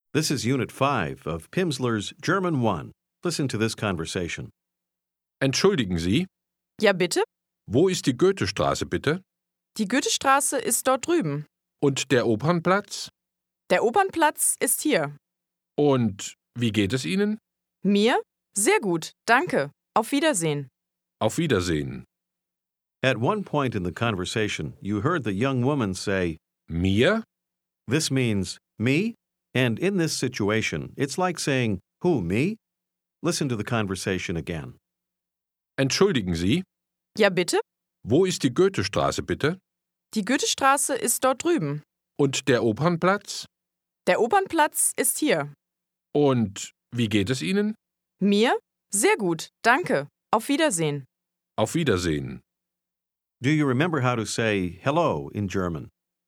This is Unit 5 of Pimsleur's German 1. Listen to this conversation. Entschuldigen Sie, Ja, bitte? wo ist die Goethestraße bitte? Die Goethestraße ist dort drüben. Und der Opernplatz? Der Opernplatz ist hier. Und wie geht es Ihnen? Mir? Sehr gut, danke. Auf Wiedersehen. Auf Wiedersehen. At one point in the conversation, you heard the young woman say, Mir? "This means me," and in this situation, it's like saying, "Who, me?" Listen to the conversation again. Entschuldigen Sie, Ja, bitte? wo ist die Goethestraße bitte? Die Goethestraße ist dort drüben. Und der Opernplatz? Der Opernplatz ist hier. Und wie geht es Ihnen? Mir? Sehr gut, danke. Auf Wiedersehen. Auf Wiedersehen. Do you remember how to say hello in German?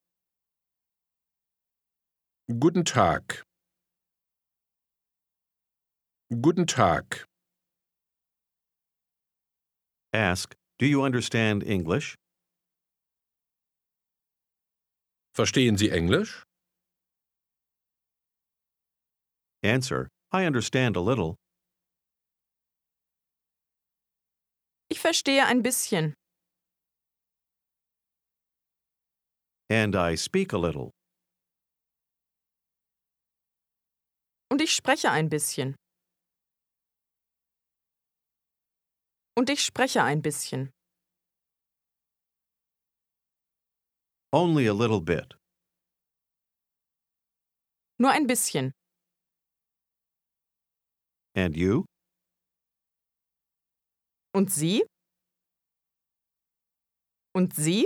Guten Tag. Guten Tag. Ask, do you understand English? Verstehen Sie Englisch? Answer, I understand a little. Ich verstehe ein bisschen. And I speak a little. Und ich spreche ein bisschen. Und ich spreche ein bisschen. Only a little bit. Nur ein bisschen. And you? Und Sie? Und Sie?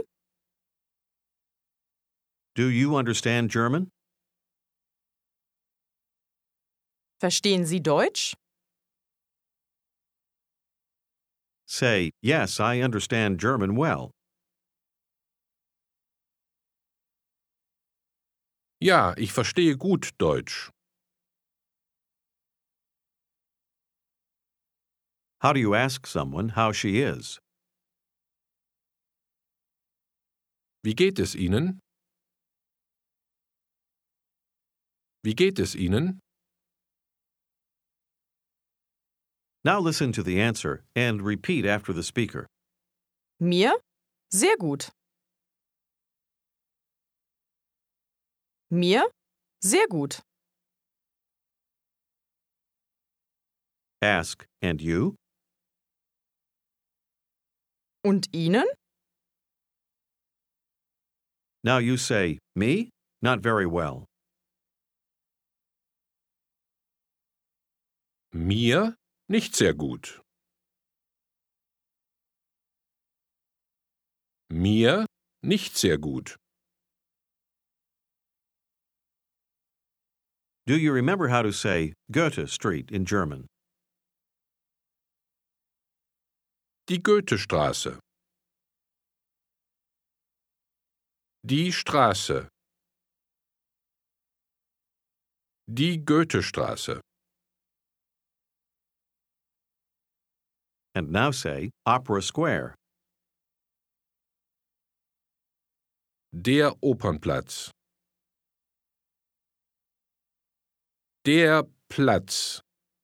Do you understand German? Verstehen Sie Deutsch? Say, yes, I understand German well. Ja, ich verstehe gut Deutsch. How do you ask someone how she is? Wie geht es Ihnen? Wie geht es Ihnen? Now listen to the answer and repeat after the speaker. Mir? Sehr gut. Mir? Sehr gut. Ask, and you? Und Ihnen? Now you say, me? Not very well. Mir nicht sehr gut. Mir nicht sehr gut. Do you remember how to say Goethe Street in German? Die Goethestraße. Die Straße. Die Goethestraße. And now say Opera Square. Der Opernplatz. Der Platz.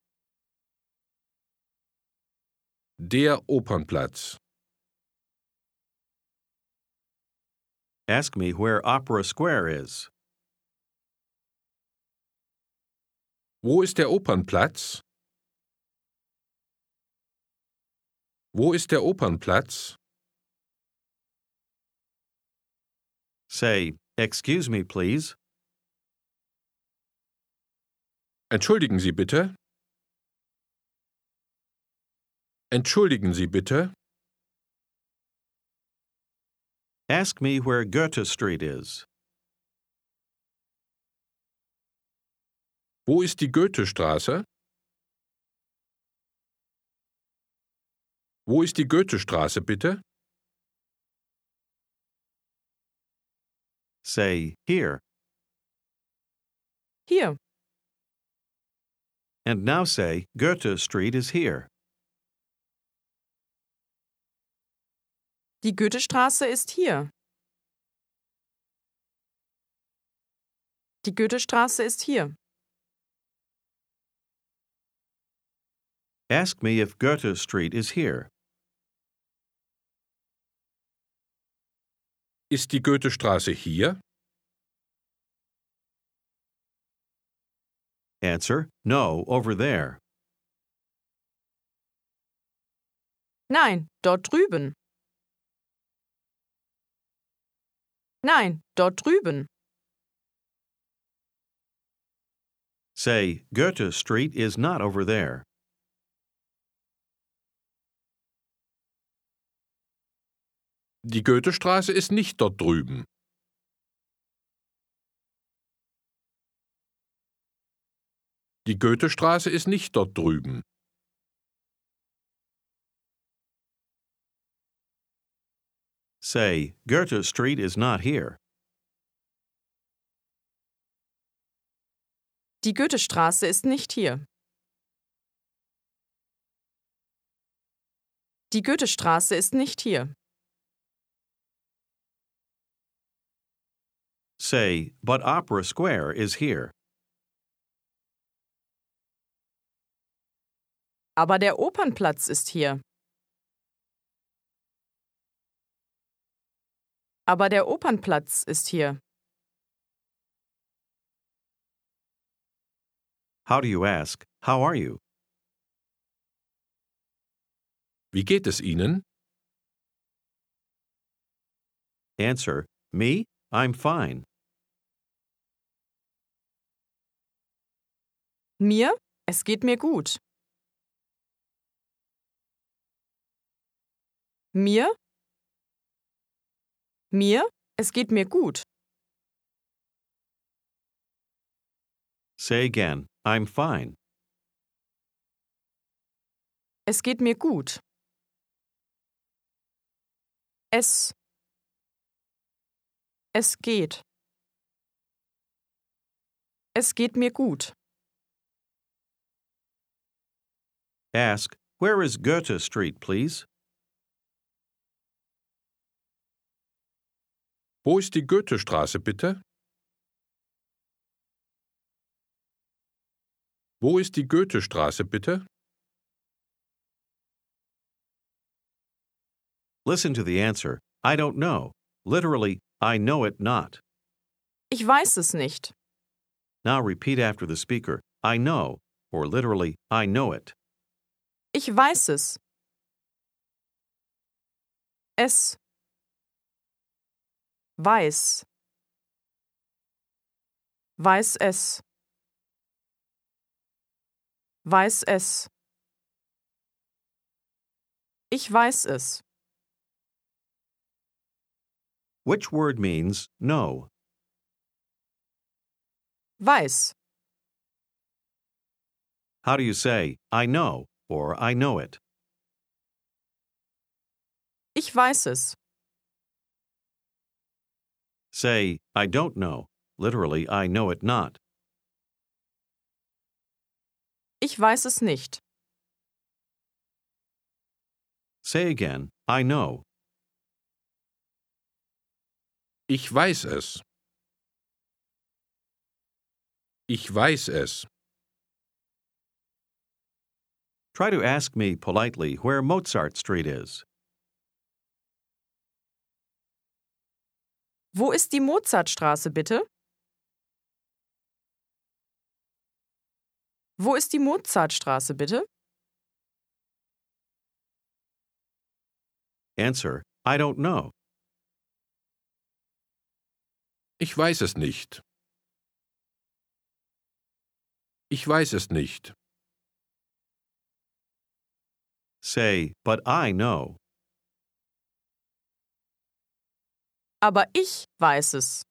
Der Opernplatz. Ask me where Opera Square is. Wo ist der Opernplatz? Wo ist der Opernplatz? Say, excuse me, please. Entschuldigen Sie bitte. Entschuldigen Sie bitte. Ask me where Goethe Street is. Wo ist die Goethestraße? Wo ist die Goethestraße bitte? Say, here. Hier. And now say, Goethe Street is here. Die Goethestraße ist hier. Die Goethestraße ist hier. Ask me if Goethe Street is here. Ist die Goethestraße hier? Answer, no, over there. Nein, dort drüben. Nein, dort drüben. Say, Goethe Street is not over there. Die Goethestraße ist nicht dort drüben. Die Goethestraße ist nicht dort drüben. Say, Goethe Street is not here. Die Goethestraße ist nicht hier. Die Goethestraße ist nicht hier. Say, but Opera Square is here. Aber der Opernplatz ist hier. Aber der Opernplatz ist hier. How do you ask, how are you? Wie geht es Ihnen? Answer, me? I'm fine. Mir? Es geht mir gut. Mir? Mir? Es geht mir gut. Say again, I'm fine. Es geht mir gut. Es geht. Es geht mir gut. Ask, where is Goethe Street, please? Wo ist die Goethestraße, bitte? Wo ist die Goethestraße, bitte? Listen to the answer. I don't know. Literally, I know it not. Ich weiß es nicht. Now repeat after the speaker. I know, or literally, I know it. Ich weiß es. Es weiß. Weiß es. Weiß es. Ich weiß es. Which word means know? Weiß. How do you say, I know, or I know it? Ich weiß es. Say, I don't know. Literally, I know it not. Ich weiß es nicht. Say again, I know. Ich weiß es. Ich weiß es. Try to ask me politely where Mozart Street is. Wo ist die Mozartstraße, bitte? Wo ist die Mozartstraße, bitte? Answer, I don't know. Ich weiß es nicht. Ich weiß es nicht. Say, but I know. Aber ich weiß es.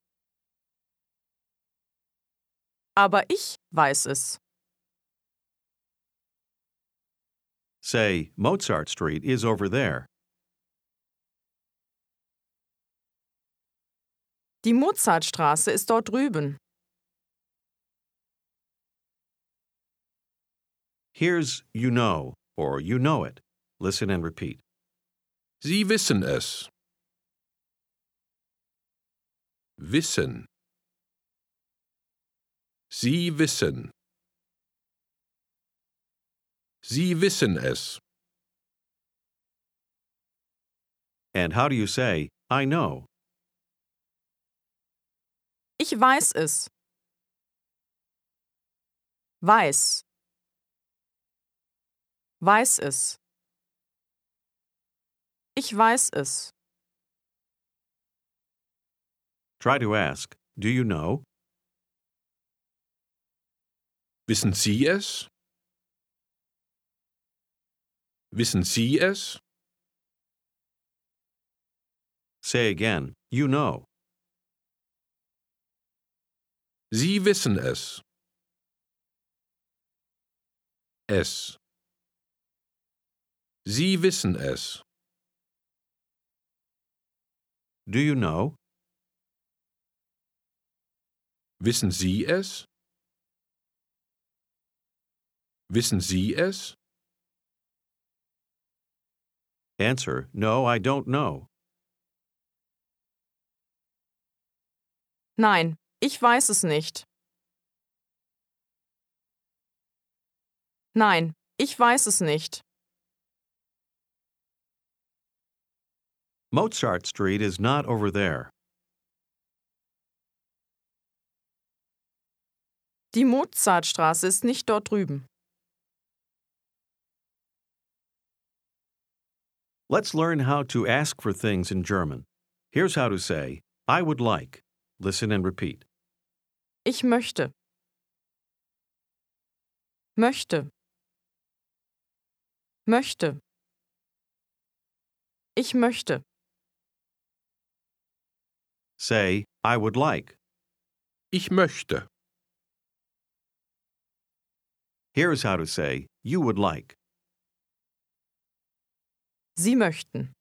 Aber ich weiß es. Say, Mozart Street is over there. Die Mozartstraße ist dort drüben. Here's you know, or you know it. Listen and repeat. Sie wissen es. Wissen. Sie wissen. Sie wissen es. And how do you say, I know? Ich weiß es. Weiß. Weiß es. Ich weiß es. Try to ask, do you know? Wissen Sie es? Wissen Sie es? Say again, you know. Sie wissen es. Es. Sie wissen es. Do you know? Wissen Sie es? Wissen Sie es? Answer, no, I don't know. Nein, ich weiß es nicht. Nein, ich weiß es nicht. Mozart Street is not over there. Die Mozartstraße ist nicht dort drüben. Let's learn how to ask for things in German. Here's how to say, I would like. Listen and repeat. Ich möchte. Möchte. Möchte. Ich möchte. Say, I would like. Ich möchte. Here's how to say, you would like. Sie möchten.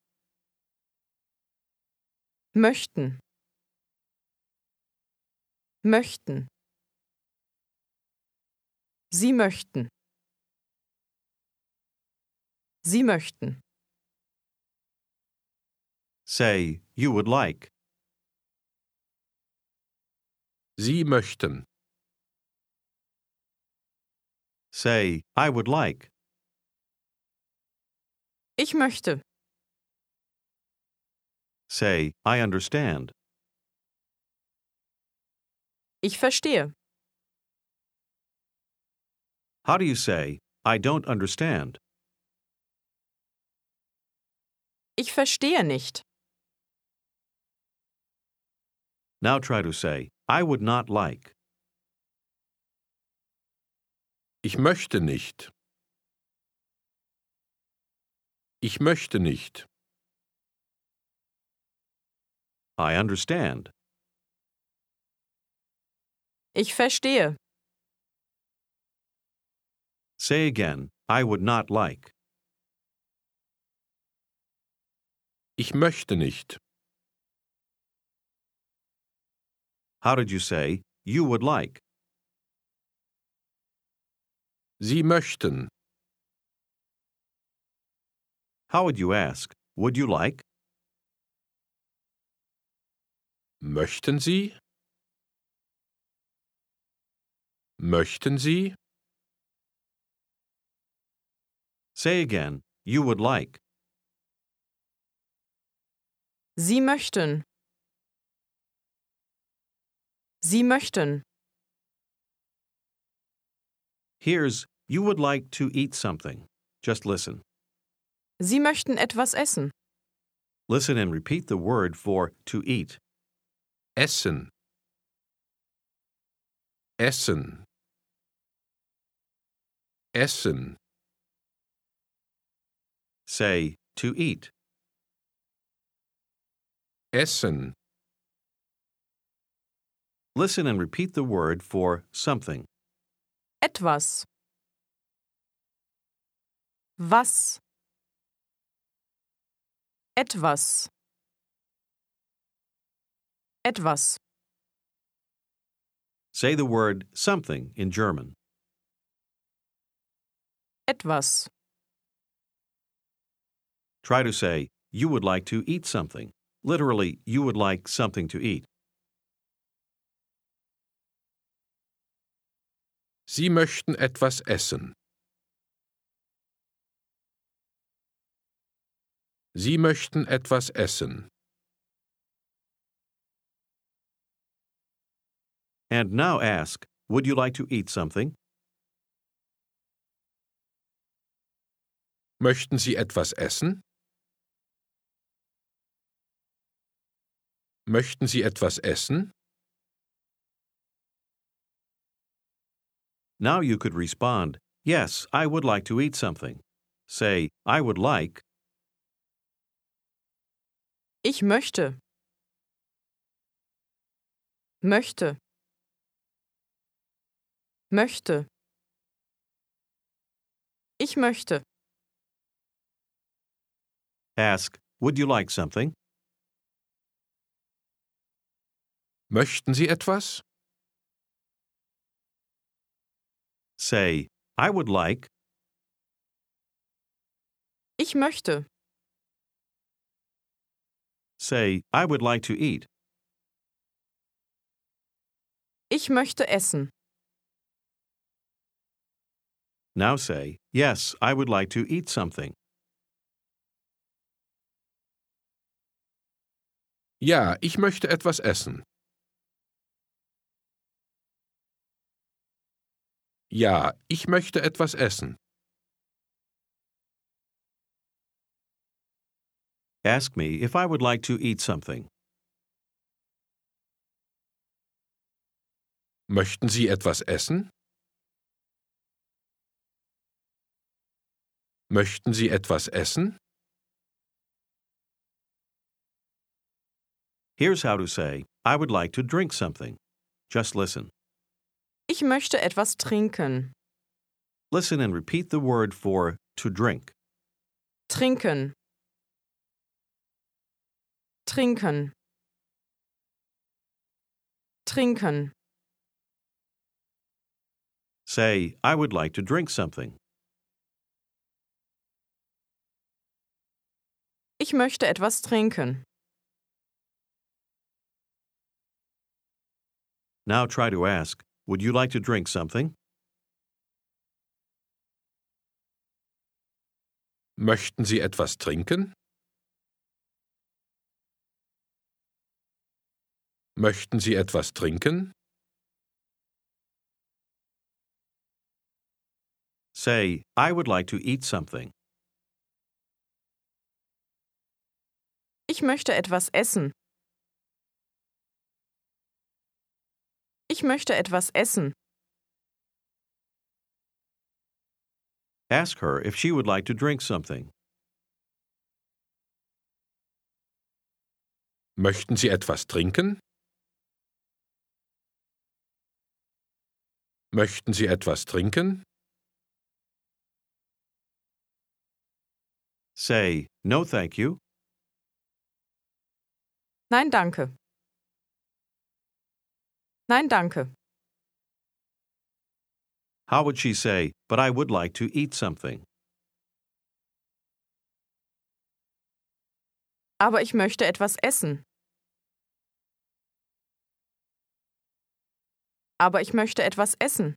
Möchten. Möchten. Sie möchten. Sie möchten. Say, you would like. Sie möchten. Say, I would like. Ich möchte. Say, I understand. Ich verstehe. How do you say, I don't understand? Ich verstehe nicht. Now try to say, I would not like. Ich möchte nicht. Ich möchte nicht. I understand. Ich verstehe. Say again, I would not like. Ich möchte nicht. How did you say, you would like? Sie möchten. How would you ask, would you like? Möchten Sie? Möchten Sie? Say again, you would like. Sie möchten. Sie möchten. Here's, you would like to eat something. Just listen. Sie möchten etwas essen. Listen and repeat the word for to eat. Essen. Essen. Essen. Say, to eat. Essen. Listen and repeat the word for something. Etwas. Was? Etwas. Etwas. Say the word something in German. Etwas. Try to say, you would like to eat something. Literally, you would like something to eat. Sie möchten etwas essen. Sie möchten etwas essen. And now ask, would you like to eat something? Möchten Sie etwas essen? Möchten Sie etwas essen? Now you could respond, yes, I would like to eat something. Say, I would like, Ich möchte. Möchte. Möchte. Ich möchte. ask, would you like something? Möchten Sie etwas? Say, I would like, Ich möchte. say, I would like to eat. Ich möchte essen. Now say, yes, I would like to eat something. Ja, ich möchte etwas essen. Ja, ich möchte etwas essen. Ask me if I would like to eat something. Möchten Sie etwas essen? Möchten Sie etwas essen? Here's how to say, I would like to drink something. Just listen. Ich möchte etwas trinken. Listen and repeat the word for to drink. Trinken. Trinken. Trinken. Say, I would like to drink something. Ich möchte etwas trinken. Now try to ask, would you like to drink something? Möchten Sie etwas trinken? Möchten Sie etwas trinken? Say, I would like to eat something. Ich möchte etwas essen. Ich möchte etwas essen. Ask her if she would like to drink something. Möchten Sie etwas trinken? Möchten Sie etwas trinken? Say, no thank you. Nein, danke. Nein, danke. How would she say, but I would like to eat something? Aber ich möchte etwas essen. Aber ich möchte etwas essen.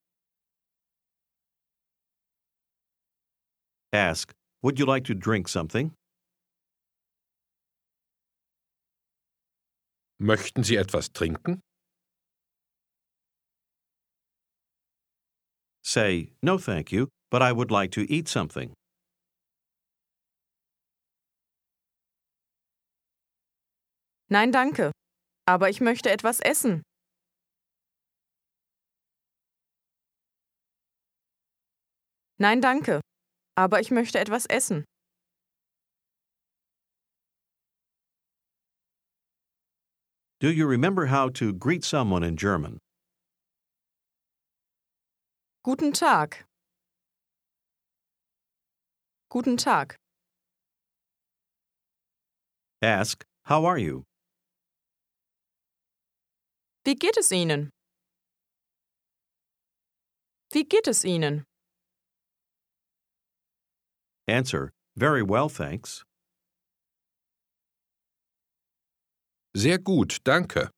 Ask, would you like to drink something? Möchten Sie etwas trinken? Say, no thank you, but I would like to eat something. Nein, danke. Aber ich möchte etwas essen. Nein, danke. Aber ich möchte etwas essen. Do you remember how to greet someone in German? Guten Tag. Guten Tag. Ask, how are you? Wie geht es Ihnen? Wie geht es Ihnen? Answer, very well, thanks. Sehr gut, danke.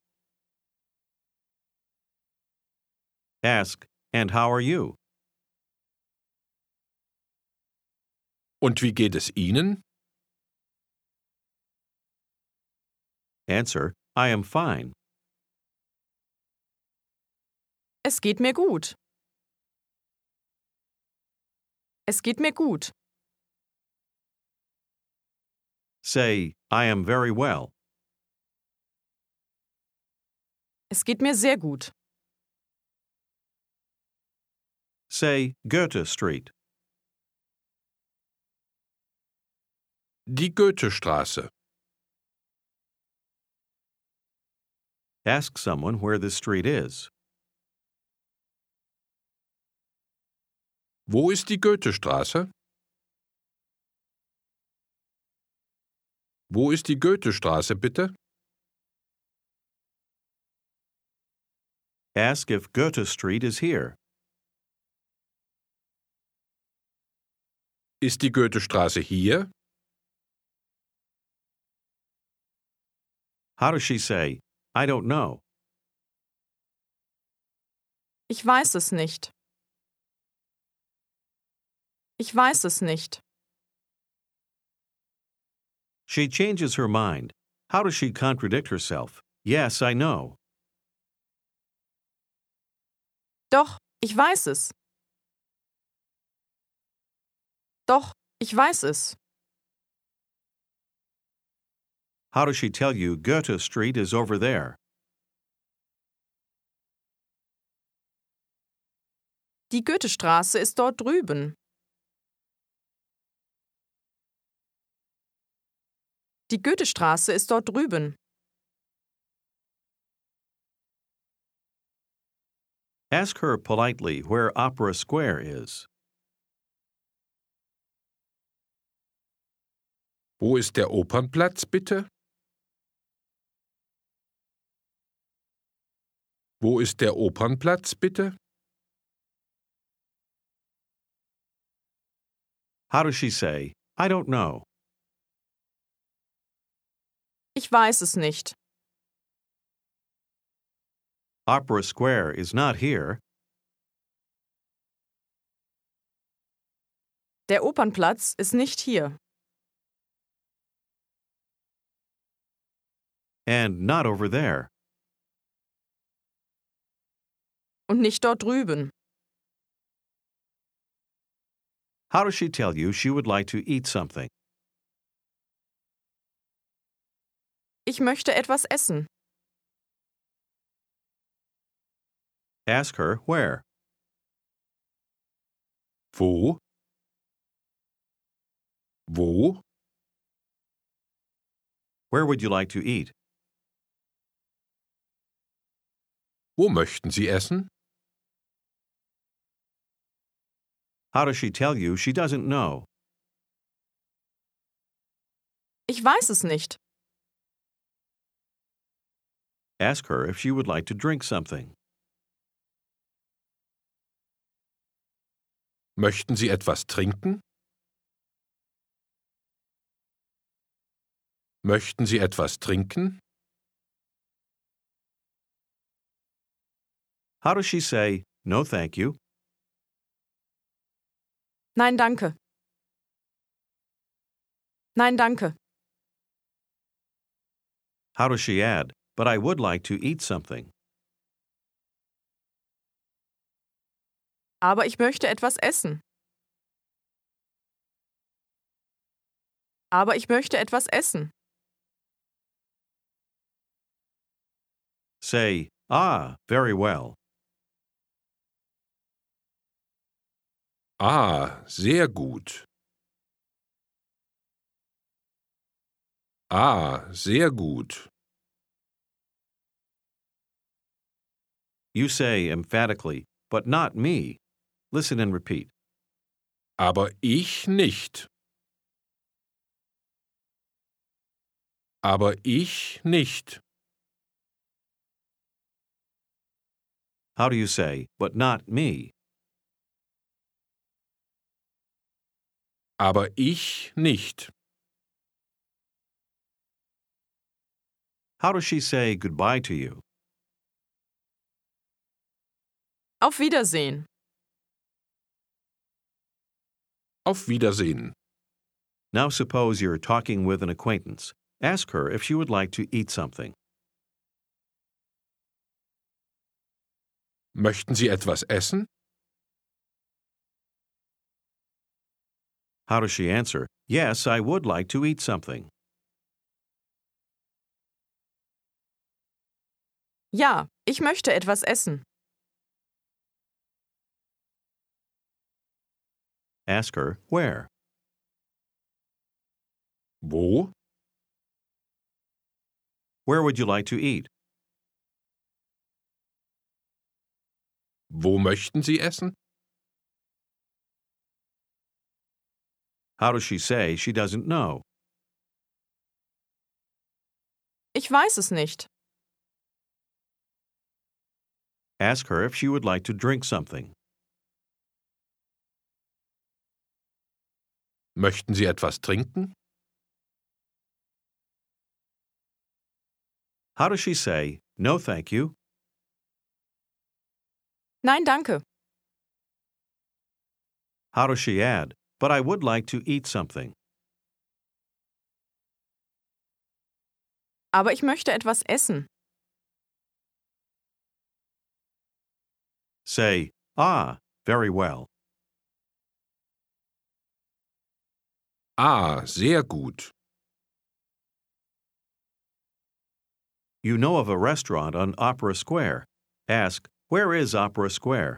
Ask, and how are you? Und wie geht es Ihnen? Answer, I am fine. Es geht mir gut. Es geht mir gut. Say, I am very well. Es geht mir sehr gut. Say, Goethe Street. Die Goethestraße. Ask someone where this street is. Wo ist die Goethestraße? Wo ist die Goethestraße, bitte? Ask if Goethe Street is here. Ist die Goethestraße hier? How does she say, I don't know? Ich weiß es nicht. Ich weiß es nicht. She changes her mind. How does she contradict herself? Yes, I know. Doch, ich weiß es. Doch, ich weiß es. How does she tell you Goethe Street is over there? Die Goethestraße ist dort drüben. Die Goethestraße ist dort drüben. Ask her politely where Opera Square is. Wo ist der Opernplatz, bitte? Wo ist der Opernplatz, bitte? How does she say, I don't know? Ich weiß es nicht. Opera Square is not here. Der Opernplatz ist nicht hier. And not over there. Und nicht dort drüben. How does she tell you she would like to eat something? Ich möchte etwas essen. Ask her where. Wo? Wo? Where would you like to eat? Wo möchten Sie essen? How does she tell you she doesn't know? Ich weiß es nicht. Ask her if she would like to drink something. Möchten Sie etwas trinken? Möchten Sie etwas trinken? How does she say, no thank you? Nein, danke. Nein, danke. How does she add, but I would like to eat something? Aber ich möchte etwas essen. Aber ich möchte etwas essen. Say, ah, very well. Ah, sehr gut. Ah, sehr gut. You say emphatically, but not me. Listen and repeat. Aber ich nicht. Aber ich nicht. How do you say, but not me? Aber ich nicht. How does she say goodbye to you? Auf Wiedersehen. Auf Wiedersehen. Now suppose you're talking with an acquaintance. Ask her if she would like to eat something. Möchten Sie etwas essen? How does she answer? Yes, I would like to eat something. Ja, ich möchte etwas essen. Ask her where. Wo? Where would you like to eat? Wo möchten Sie essen? How does she say she doesn't know? Ich weiß es nicht. Ask her if she would like to drink something. Möchten Sie etwas trinken? How does she say, no thank you? Nein, danke. How does she add, but I would like to eat something? Aber ich möchte etwas essen. Say, ah, very well. Ah, sehr gut. You know of a restaurant on Opera Square. Ask, where is Opera Square?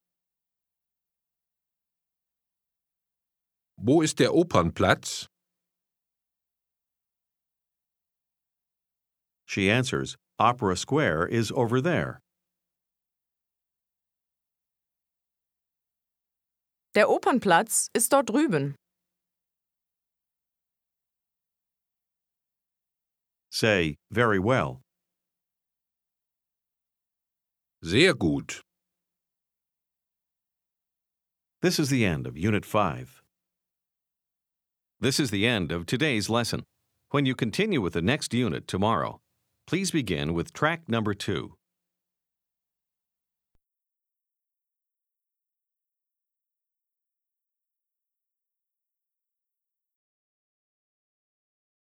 Wo ist der Opernplatz? She answers, Opera Square is over there. Der Opernplatz ist dort drüben. Say, very well. Sehr gut. This is the end of Unit 5. This is the end of today's lesson. When you continue with the next unit tomorrow, please begin with track number 2.